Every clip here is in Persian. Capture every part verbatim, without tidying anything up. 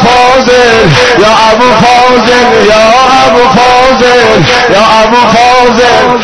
فاضل یا ابو فاضل یا ابو فاضل یا ابو فاضل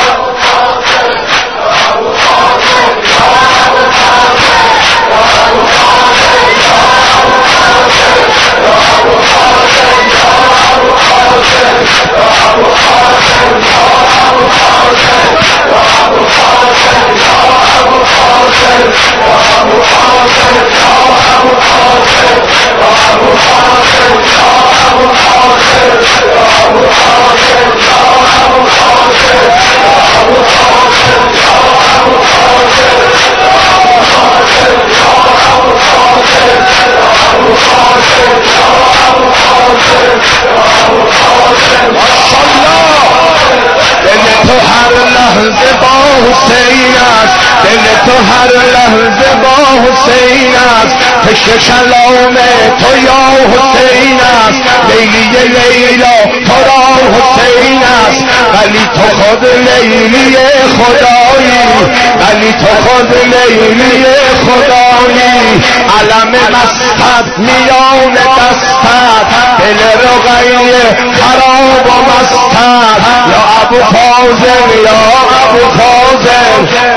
حسین است دل تو هر لحظه با حسین است عشق کلام تو یا حسین است لیلی لیلا تو را حسین است ولی تو خود لیلی خدایی ولی تو خود لیلی خدایی علم مستت میان دستت دل رقیه خراب و مستت یا ابو فاضل یا ابو فاضل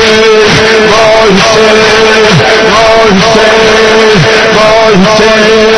Say, say, say, say.